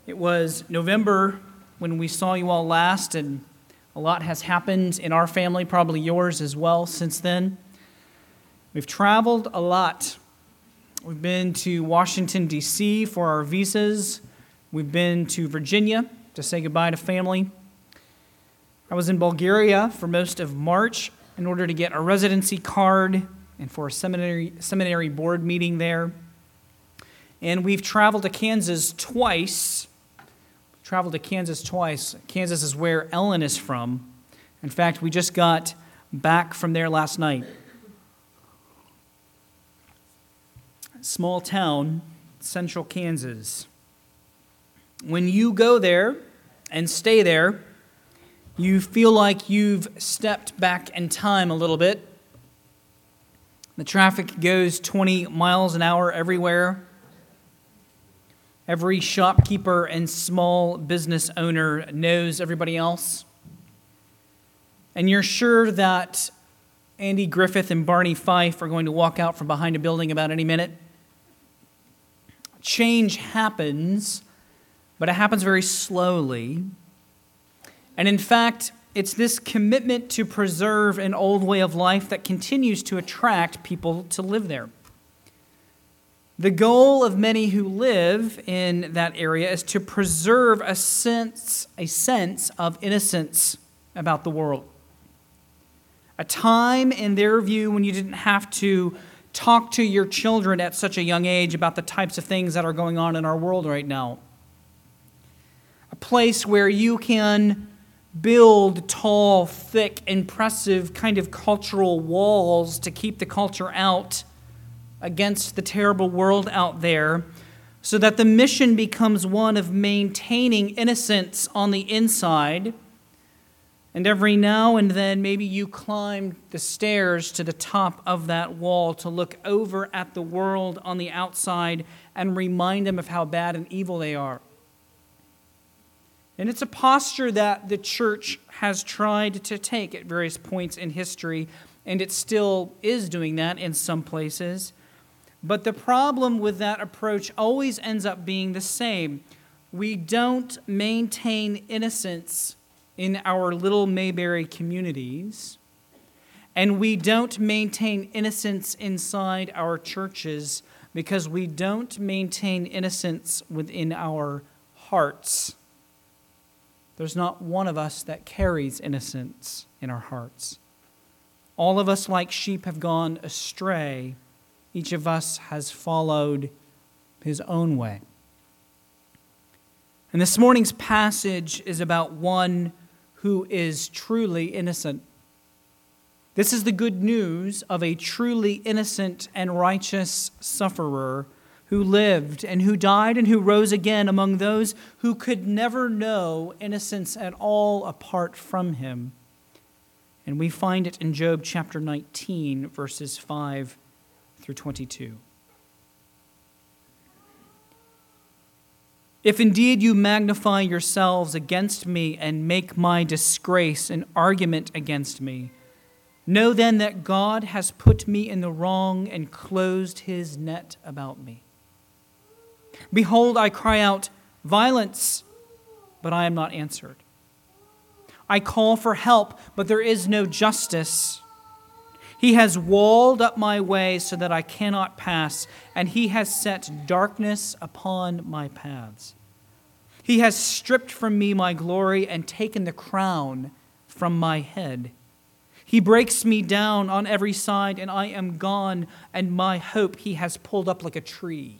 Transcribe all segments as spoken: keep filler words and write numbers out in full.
It was November when we saw you all last, and a lot has happened in our family, probably yours as well, since then. We've traveled a lot. We've been to Washington, D C for our visas. We've been to Virginia to say goodbye to family. I was in Bulgaria for most of March in order to get a residency card and for a seminary, seminary board meeting there. And we've traveled to Kansas twice. Traveled to Kansas twice. Kansas is where Ellen is from. In fact, we just got back from there last night. Small town, central Kansas. When you go there and stay there, you feel like you've stepped back in time a little bit. The traffic goes twenty miles an hour everywhere. Every shopkeeper and small business owner knows everybody else. And you're sure that Andy Griffith and Barney Fife are going to walk out from behind a building about any minute. Change happens, but it happens very slowly. And in fact, it's this commitment to preserve an old way of life that continues to attract people to live there. The goal of many who live in that area is to preserve a sense, a sense of innocence about the world. A time, in their view, when you didn't have to talk to your children at such a young age about the types of things that are going on in our world right now. A place where you can build tall, thick, impressive kind of cultural walls to keep the culture out against the terrible world out there, so that the mission becomes one of maintaining innocence on the inside. And every now and then, maybe you climb the stairs to the top of that wall to look over at the world on the outside and remind them of how bad and evil they are. And it's a posture that the church has tried to take at various points in history, and it still is doing that in some places. But the problem with that approach always ends up being the same. We don't maintain innocence in our little Mayberry communities, and we don't maintain innocence inside our churches because we don't maintain innocence within our hearts. There's not one of us that carries innocence in our hearts. All of us, like sheep, have gone astray. Each of us has followed his own way. And this morning's passage is about one who is truly innocent. This is the good news of a truly innocent and righteous sufferer who lived and who died and who rose again among those who could never know innocence at all apart from him. And we find it in Job chapter nineteen, verses five through twenty-two. If indeed you magnify yourselves against me and make my disgrace an argument against me, know then that God has put me in the wrong and closed his net about me. Behold, I cry out, violence, but I am not answered. I call for help, but there is no justice. He has walled up my way so that I cannot pass, and he has set darkness upon my paths. He has stripped from me my glory and taken the crown from my head. He breaks me down on every side, and I am gone, and my hope he has pulled up like a tree.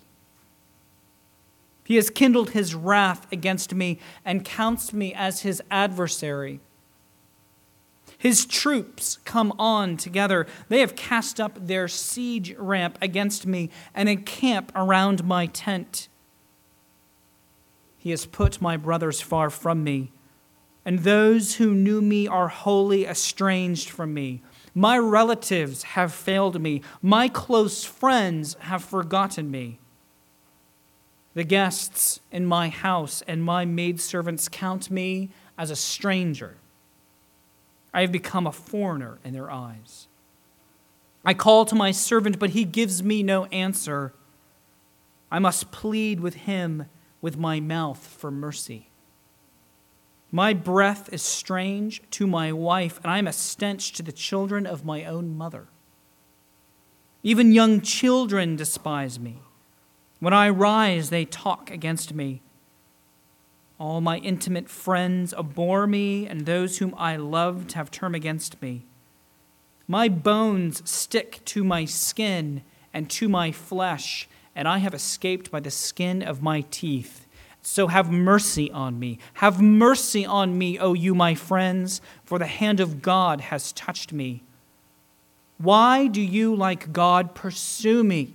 He has kindled his wrath against me and counts me as his adversary. His troops come on together. They have cast up their siege ramp against me and encamp around my tent. He has put my brothers far from me, and those who knew me are wholly estranged from me. My relatives have failed me. My close friends have forgotten me. The guests in my house and my maidservants count me as a stranger. I have become a foreigner in their eyes. I call to my servant, but he gives me no answer. I must plead with him with my mouth for mercy. My breath is strange to my wife, and I am a stench to the children of my own mother. Even young children despise me. When I rise, they talk against me. All my intimate friends abhor me, and those whom I loved have turned against me. My bones stick to my skin and to my flesh, and I have escaped by the skin of my teeth. So have mercy on me. Have mercy on me, O you, my friends, for the hand of God has touched me. Why do you, like God, pursue me?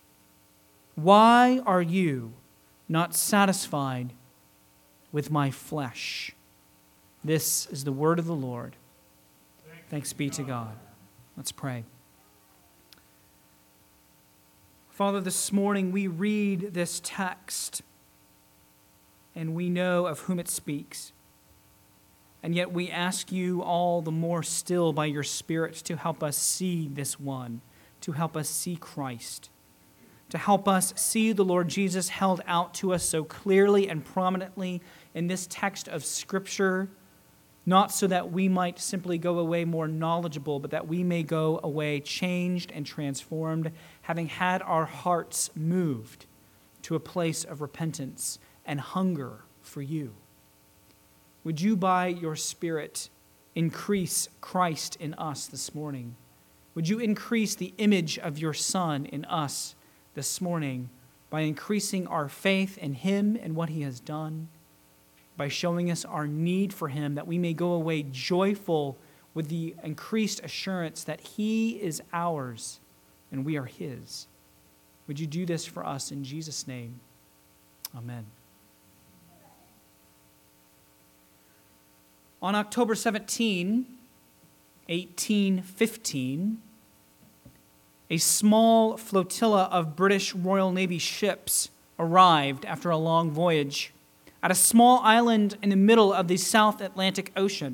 Why are you not satisfied with my flesh? This is the word of the Lord. Thanks be to God. Let's pray. Father, this morning we read this text and we know of whom it speaks. And yet we ask you all the more still by your Spirit to help us see this one, to help us see Christ, to help us see the Lord Jesus held out to us so clearly and prominently in this text of Scripture, not so that we might simply go away more knowledgeable, but that we may go away changed and transformed, having had our hearts moved to a place of repentance and hunger for you. Would you, by your Spirit, increase Christ in us this morning? Would you increase the image of your Son in us this morning by increasing our faith in him and what he has done, by showing us our need for him, that we may go away joyful with the increased assurance that he is ours and we are his. Would you do this for us in Jesus' name? Amen. On October seventeenth, eighteen fifteen, a small flotilla of British Royal Navy ships arrived after a long voyage at a small island in the middle of the South Atlantic Ocean.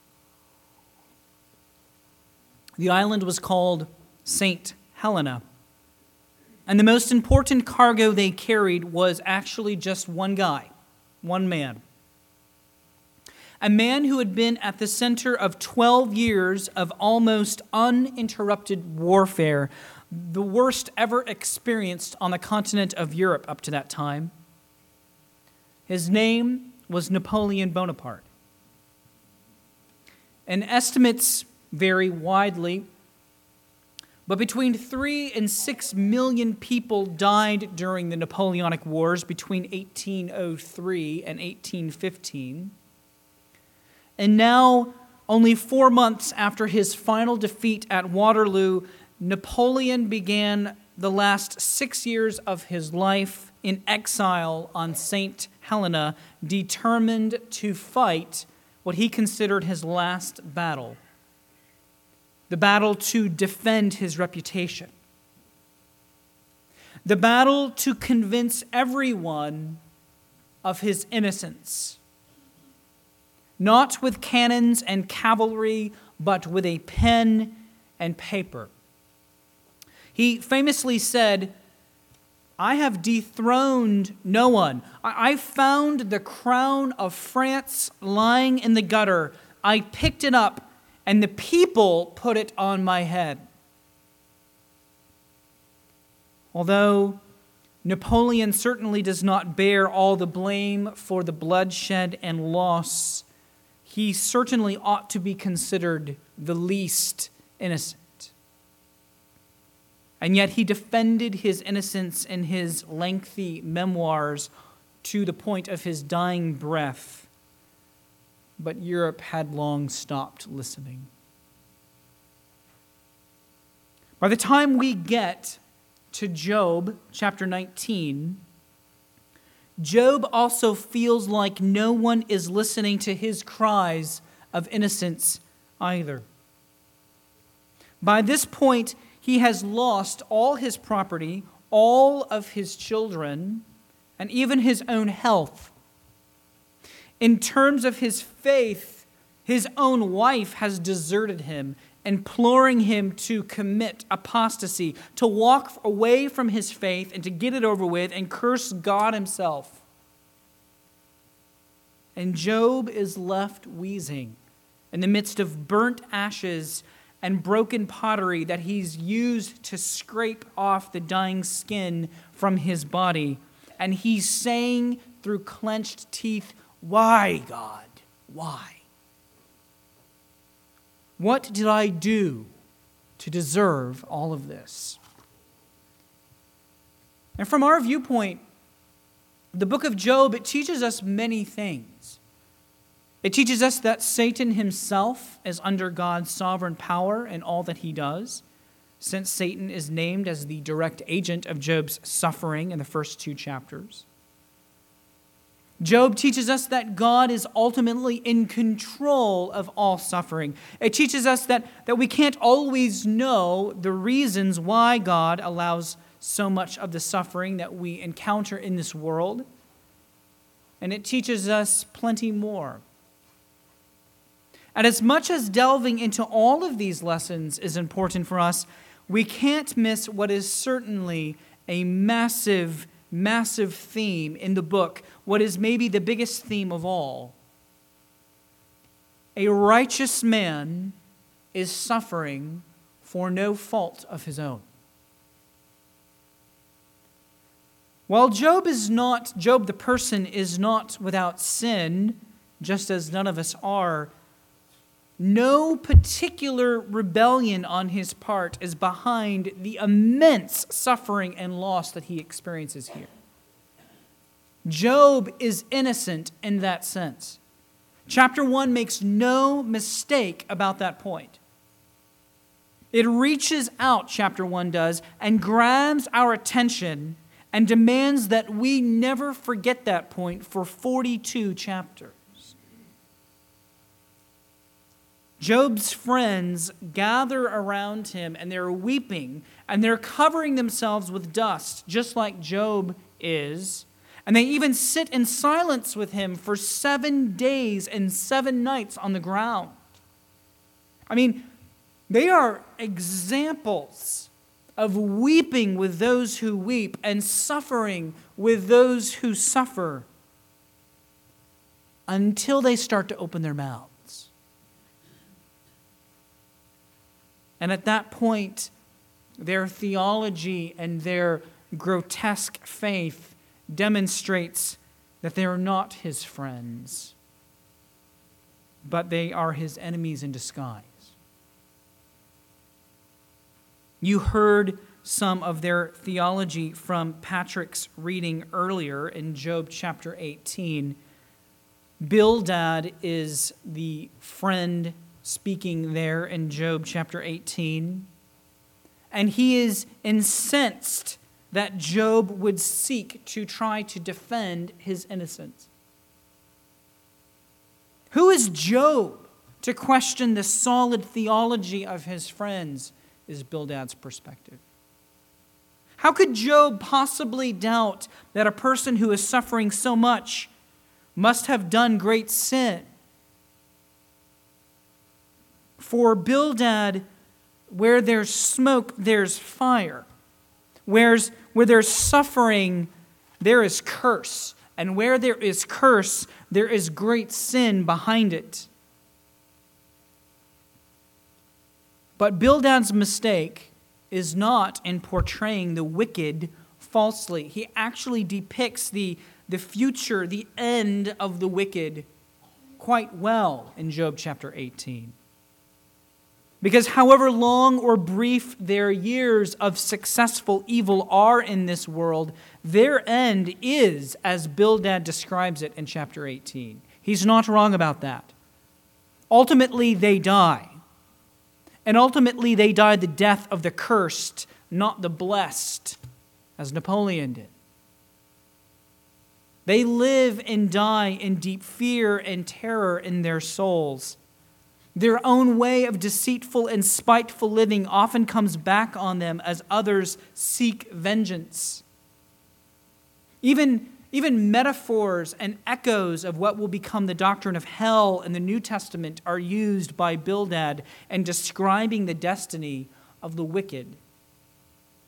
The island was called Saint Helena, and the most important cargo they carried was actually just one guy, one man. A man who had been at the center of twelve years of almost uninterrupted warfare, the worst ever experienced on the continent of Europe up to that time. His name was Napoleon Bonaparte. And estimates vary widely, but between three and six million people died during the Napoleonic Wars between eighteen oh three and eighteen fifteen. And now, only four months after his final defeat at Waterloo, Napoleon began the last six years of his life in exile on Saint Helena, determined to fight what he considered his last battle, the battle to defend his reputation, the battle to convince everyone of his innocence. Not with cannons and cavalry, but with a pen and paper. He famously said, "I have dethroned no one. I found the crown of France lying in the gutter. I picked it up, and the people put it on my head." Although Napoleon certainly does not bear all the blame for the bloodshed and loss, he certainly ought to be considered the least innocent. And yet he defended his innocence in his lengthy memoirs to the point of his dying breath. But Europe had long stopped listening. By the time we get to Job chapter nineteen, Job also feels like no one is listening to his cries of innocence either. By this point, he has lost all his property, all of his children, and even his own health. In terms of his faith, his own wife has deserted him, imploring him to commit apostasy, to walk away from his faith and to get it over with and curse God himself. And Job is left wheezing in the midst of burnt ashes and broken pottery that he's used to scrape off the dying skin from his body. And he's saying through clenched teeth, "Why, God? Why? What did I do to deserve all of this?" And from our viewpoint, the book of Job, it teaches us many things. It teaches us that Satan himself is under God's sovereign power in all that he does, since Satan is named as the direct agent of Job's suffering in the first two chapters. Job teaches us that God is ultimately in control of all suffering. It teaches us that, that we can't always know the reasons why God allows so much of the suffering that we encounter in this world. And it teaches us plenty more. And as much as delving into all of these lessons is important for us, we can't miss what is certainly a massive, massive theme in the book, what is maybe the biggest theme of all. A righteous man is suffering for no fault of his own. While Job is not, Job the person is not without sin, just as none of us are, no particular rebellion on his part is behind the immense suffering and loss that he experiences here. Job is innocent in that sense. Chapter one makes no mistake about that point. It reaches out, chapter one does, and grabs our attention and demands that we never forget that point for forty-two chapters. Job's friends gather around him and they're weeping and they're covering themselves with dust, just like Job is. And they even sit in silence with him for seven days and seven nights on the ground. I mean, they are examples of weeping with those who weep and suffering with those who suffer until they start to open their mouths. And at that point, their theology and their grotesque faith demonstrates that they are not his friends, but they are his enemies in disguise. You heard some of their theology from Patrick's reading earlier in Job chapter eighteen. Bildad is the friend speaking there in Job chapter eighteen. And he is incensed that Job would seek to try to defend his innocence. Who is Job to question the solid theology of his friends, is Bildad's perspective. How could Job possibly doubt that a person who is suffering so much must have done great sin? For Bildad, where there's smoke, there's fire. Where's, where there's suffering, there is curse. And where there is curse, there is great sin behind it. But Bildad's mistake is not in portraying the wicked falsely. He actually depicts the, the future, the end of the wicked quite well in Job chapter eighteen. Because however long or brief their years of successful evil are in this world, their end is, as Bildad describes it in chapter eighteen. He's not wrong about that. Ultimately, they die. And ultimately, they die the death of the cursed, not the blessed, as Napoleon did. They live and die in deep fear and terror in their souls. Their own way of deceitful and spiteful living often comes back on them as others seek vengeance. Even, even metaphors and echoes of what will become the doctrine of hell in the New Testament are used by Bildad in describing the destiny of the wicked.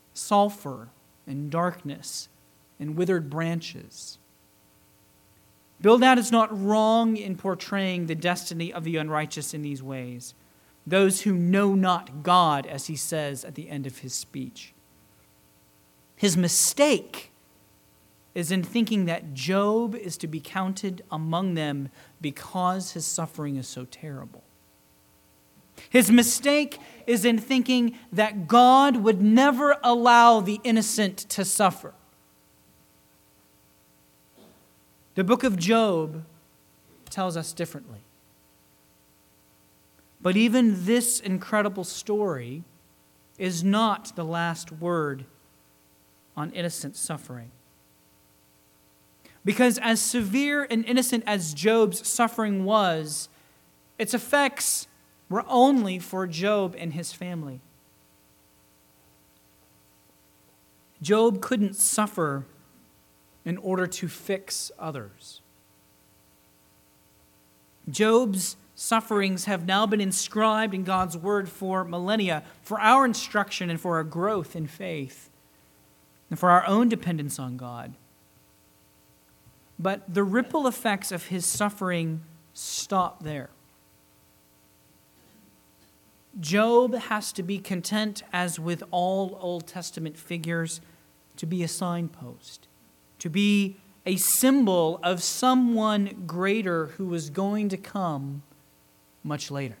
Sulfur and darkness and withered branches. Bildad is not wrong in portraying the destiny of the unrighteous in these ways, those who know not God, as he says at the end of his speech. His mistake is in thinking that Job is to be counted among them because his suffering is so terrible. His mistake is in thinking that God would never allow the innocent to suffer. The book of Job tells us differently. But even this incredible story is not the last word on innocent suffering. Because as severe and innocent as Job's suffering was, its effects were only for Job and his family. Job couldn't suffer in order to fix others. Job's sufferings have now been inscribed in God's word for millennia, for our instruction and for our growth in faith, and for our own dependence on God. But the ripple effects of his suffering stop there. Job has to be content, as with all Old Testament figures, to be a signpost, to be a symbol of someone greater who was going to come much later.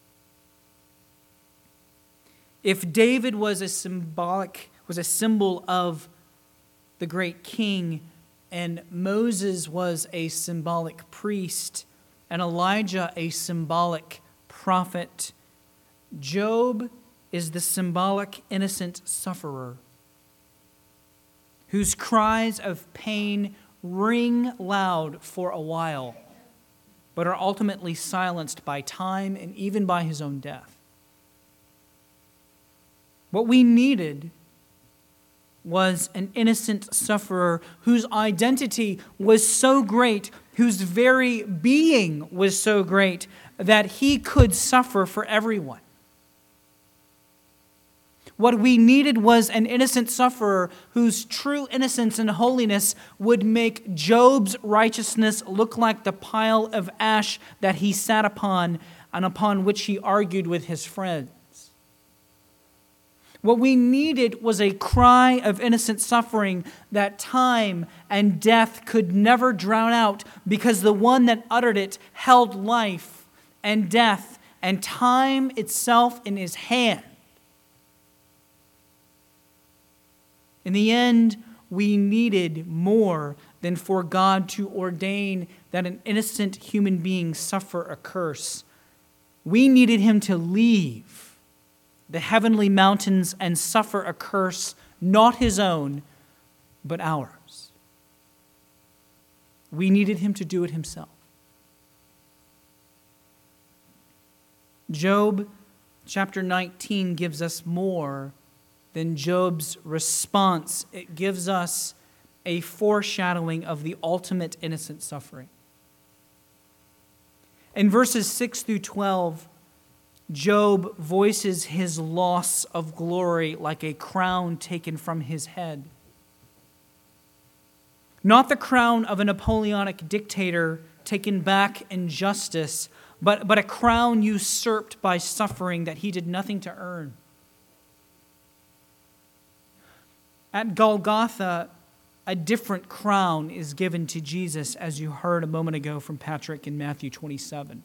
If David was a symbolic, was a symbol of the great king, and Moses was a symbolic priest, and Elijah a symbolic prophet, Job is the symbolic innocent sufferer whose cries of pain ring loud for a while, but are ultimately silenced by time and even by his own death. What we needed was an innocent sufferer whose identity was so great, whose very being was so great, that he could suffer for everyone. What we needed was an innocent sufferer whose true innocence and holiness would make Job's righteousness look like the pile of ash that he sat upon and upon which he argued with his friends. What we needed was a cry of innocent suffering that time and death could never drown out, because the one that uttered it held life and death and time itself in his hand. In the end, we needed more than for God to ordain that an innocent human being suffer a curse. We needed him to leave the heavenly mountains and suffer a curse, not his own, but ours. We needed him to do it himself. Job chapter nineteen gives us more than Job's response. It gives us a foreshadowing of the ultimate innocent suffering. In verses six through twelve, Job voices his loss of glory like a crown taken from his head. Not the crown of a Napoleonic dictator taken back in justice, but, but a crown usurped by suffering that he did nothing to earn. At Golgotha, a different crown is given to Jesus, as you heard a moment ago from Patrick in Matthew twenty-seven.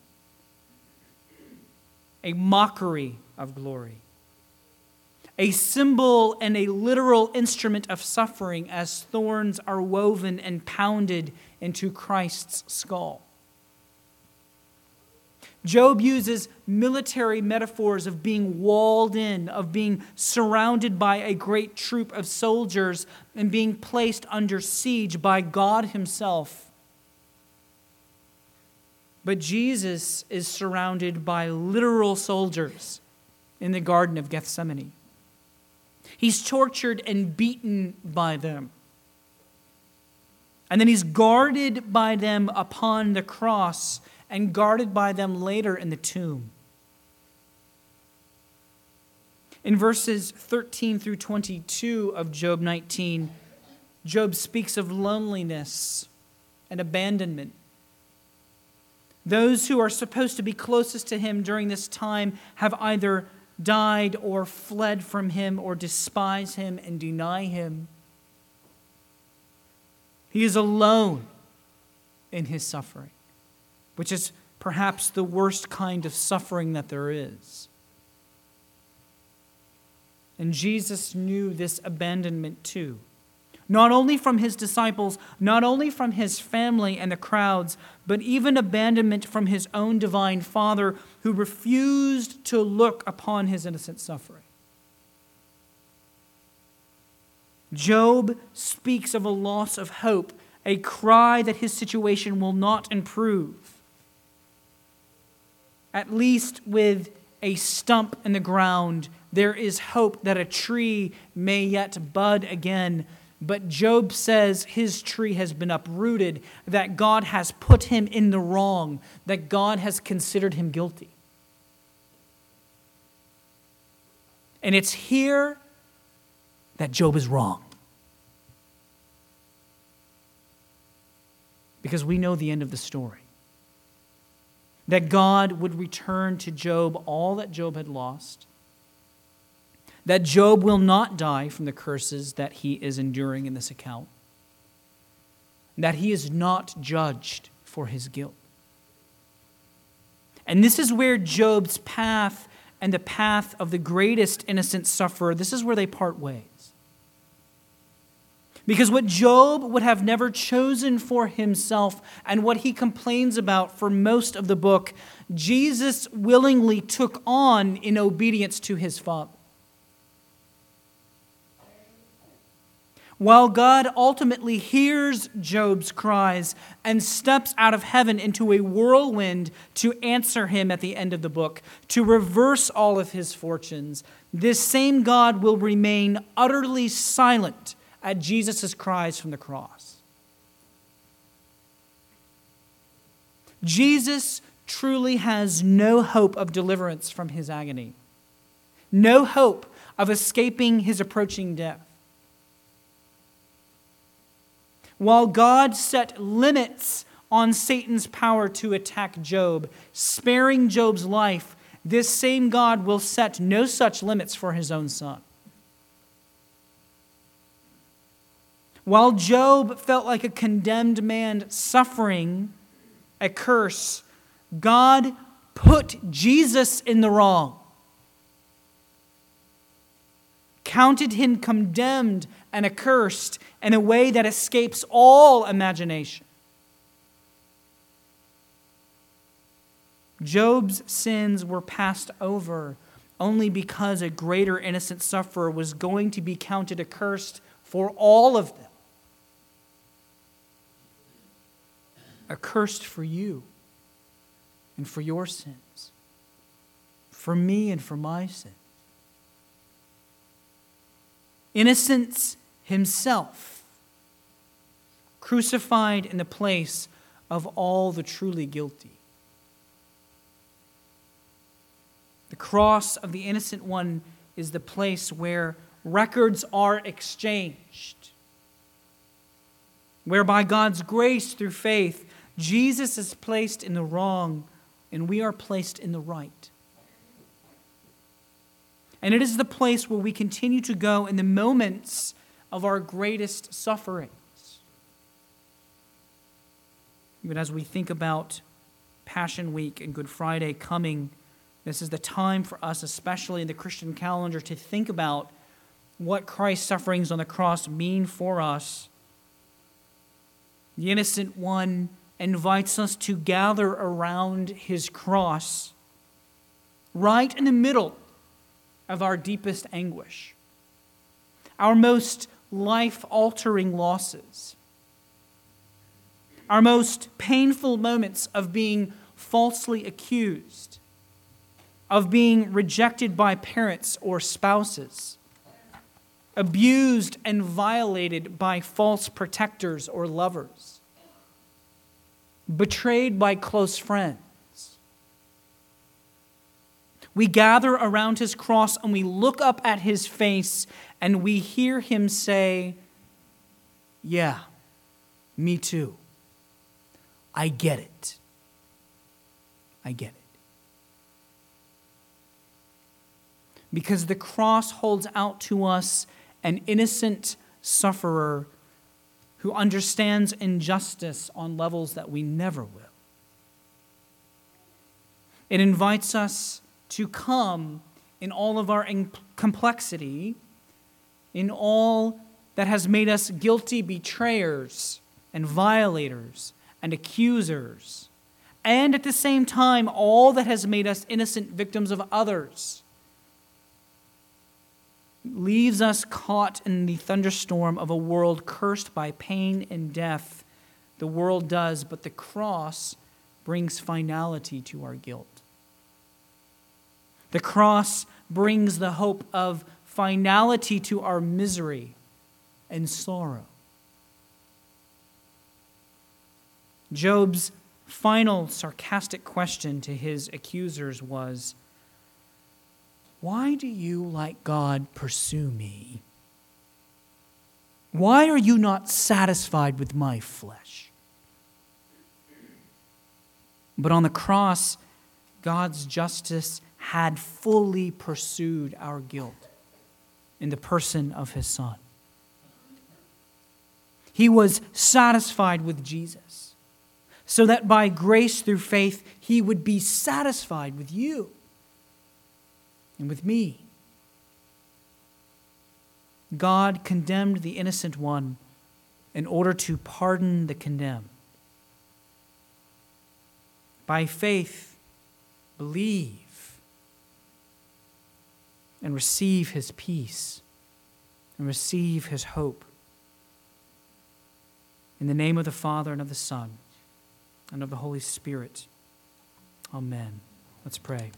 A mockery of glory. A symbol and a literal instrument of suffering as thorns are woven and pounded into Christ's skull. Job uses military metaphors of being walled in, of being surrounded by a great troop of soldiers, and being placed under siege by God himself. But Jesus is surrounded by literal soldiers in the Garden of Gethsemane. He's tortured and beaten by them. And then he's guarded by them upon the cross and guarded by them later in the tomb. In verses thirteen through twenty-two of Job nineteen, Job speaks of loneliness and abandonment Those who are supposed to be closest to him during this time have either died or fled from him or despise him and deny him. He is alone in his suffering, which is perhaps the worst kind of suffering that there is. And Jesus knew this abandonment too. Not only from his disciples, not only from his family and the crowds, but even abandonment from his own divine Father, who refused to look upon his innocent suffering. Job speaks of a loss of hope, a cry that his situation will not improve. At least with a stump in the ground, there is hope that a tree may yet bud again. But Job says his tree has been uprooted, that God has put him in the wrong, that God has considered him guilty. And it's here that Job is wrong. Because we know the end of the story. That God would return to Job all that Job had lost. That Job will not die from the curses that he is enduring in this account. That he is not judged for his guilt. And this is where Job's path and the path of the greatest innocent sufferer, this is where they part ways. Because what Job would have never chosen for himself and what he complains about for most of the book, Jesus willingly took on in obedience to his Father. While God ultimately hears Job's cries and steps out of heaven into a whirlwind to answer him at the end of the book, to reverse all of his fortunes, this same God will remain utterly silent at Jesus' cries from the cross. Jesus truly has no hope of deliverance from his agony, no hope of escaping his approaching death. While God set limits on Satan's power to attack Job, sparing Job's life, this same God will set no such limits for his own Son. While Job felt like a condemned man suffering a curse, God put Jesus in the wrong, counted him condemned and accursed in a way that escapes all imagination. Job's sins were passed over only because a greater innocent sufferer was going to be counted accursed for all of them. Accursed for you and for your sins, for me and for my sins. Innocence himself, crucified in the place of all the truly guilty. The cross of the innocent one is the place where records are exchanged, where by God's grace through faith, Jesus is placed in the wrong and we are placed in the right. And it is the place where we continue to go in the moments of our greatest sufferings. Even as we think about Passion Week and Good Friday coming, this is the time for us, especially in the Christian calendar, to think about what Christ's sufferings on the cross mean for us. The innocent one invites us to gather around his cross, right in the middle of our deepest anguish, our most life-altering losses, our most painful moments of being falsely accused, of being rejected by parents or spouses, abused and violated by false protectors or lovers, betrayed by close friends. We gather around his cross and we look up at his face and we hear him say, "Yeah, me too. I get it. I get it. Because the cross holds out to us an innocent sufferer who understands injustice on levels that we never will. It invites us to come in all of our complexity, in all that has made us guilty betrayers and violators and accusers, and at the same time, all that has made us innocent victims of others. Leaves us caught in the thunderstorm of a world cursed by pain and death. The world does, but the cross brings finality to our guilt. The cross brings the hope of finality to our misery and sorrow. Job's final sarcastic question to his accusers was, "Why do you, like God, pursue me? Why are you not satisfied with my flesh?" But on the cross, God's justice had fully pursued our guilt in the person of his Son. He was satisfied with Jesus, so that by grace through faith, he would be satisfied with you and with me. God condemned the innocent one in order to pardon the condemned. By faith, believe and receive his peace and receive his hope. In the name of the Father and of the Son and of the Holy Spirit. Amen. Let's pray.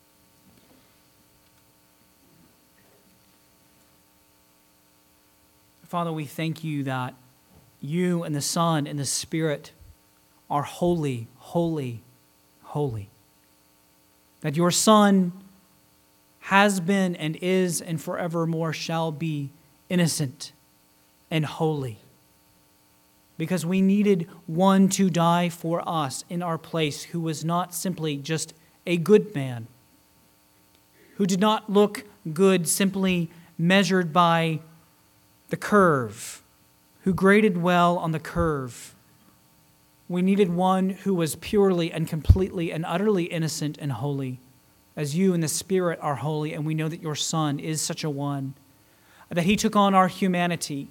Father, we thank you that you and the Son and the Spirit are holy, holy, holy. That your Son has been and is and forevermore shall be innocent and holy. Because we needed one to die for us in our place who was not simply just a good man, who did not look good simply measured by the curve, who graded well on the curve. We needed one who was purely and completely and utterly innocent and holy, as you and the Spirit are holy, and we know that your Son is such a one, that he took on our humanity,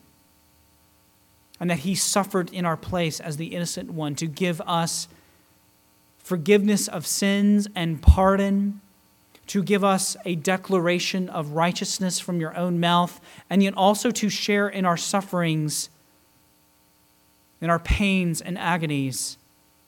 and that he suffered in our place as the innocent one to give us forgiveness of sins and pardon, to give us a declaration of righteousness from your own mouth, and yet also to share in our sufferings, in our pains and agonies,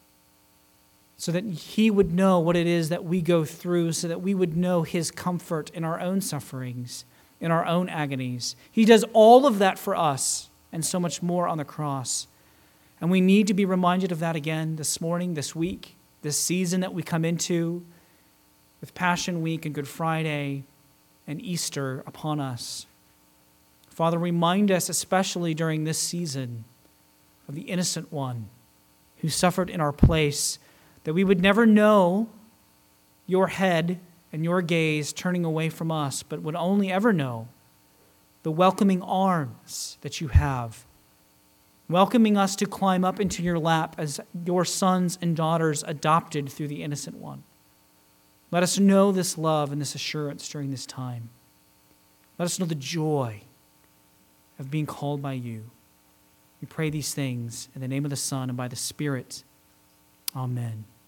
so that he would know what it is that we go through, so that we would know his comfort in our own sufferings, in our own agonies. He does all of that for us, and so much more on the cross. And we need to be reminded of that again this morning, this week, this season that we come into, with Passion Week and Good Friday and Easter upon us. Father, remind us, especially during this season, of the innocent one who suffered in our place, that we would never know your head and your gaze turning away from us, but would only ever know the welcoming arms that you have, welcoming us to climb up into your lap as your sons and daughters adopted through the innocent one. Let us know this love and this assurance during this time. Let us know the joy of being called by you. We pray these things in the name of the Son and by the Spirit. Amen.